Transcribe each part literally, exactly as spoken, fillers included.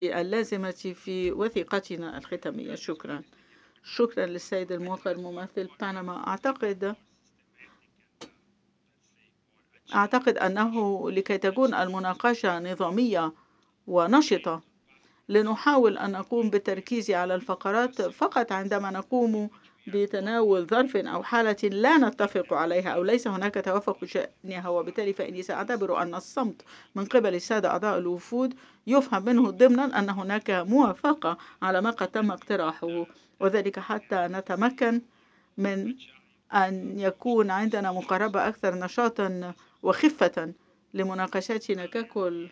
اللازمة في وثيقتنا الختامية. شكرا. شكرا للسيد الموقر ممثل بنما. أعتقد أعتقد أنه لكي تكون المناقشة نظامية ونشطة لنحاول أن نقوم بالتركيز على الفقرات فقط عندما نقوم بتناول ظرف أو حالة لا نتفق عليها أو ليس هناك توافق بشأنها، وبالتالي فإني سأعتبر أن الصمت من قبل السادة أعضاء الوفود يفهم منه ضمنا أن هناك موافقة على ما قد تم اقتراحه، وذلك حتى نتمكن من أن يكون عندنا مقاربة أكثر نشاطا وخفة لمناقشاتنا ككل.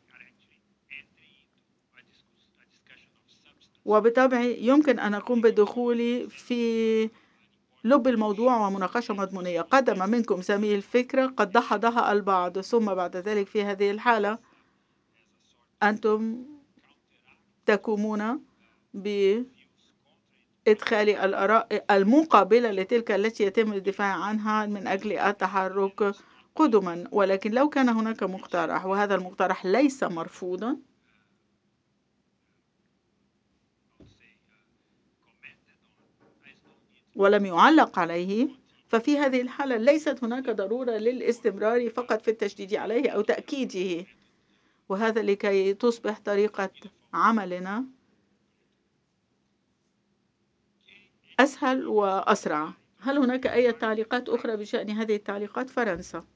وبالطبع يمكن أن أقوم بالدخول في لب الموضوع ومناقشة مضمونية. قدم منكم زميل فكرة قد دحضها البعض، ثم بعد ذلك في هذه الحالة أنتم تقومون بإدخال الآراء المقابلة لتلك التي يتم الدفاع عنها من أجل التحرك قدما. ولكن لو كان هناك مقترح وهذا المقترح ليس مرفوضا ولم يعلق عليه، ففي هذه الحالة ليست هناك ضرورة للاستمرار فقط في التشديد عليه أو تأكيده، وهذا لكي تصبح طريقة عملنا أسهل وأسرع. هل هناك أي تعليقات أخرى بشأن هذه التعليقات؟ فرنسا.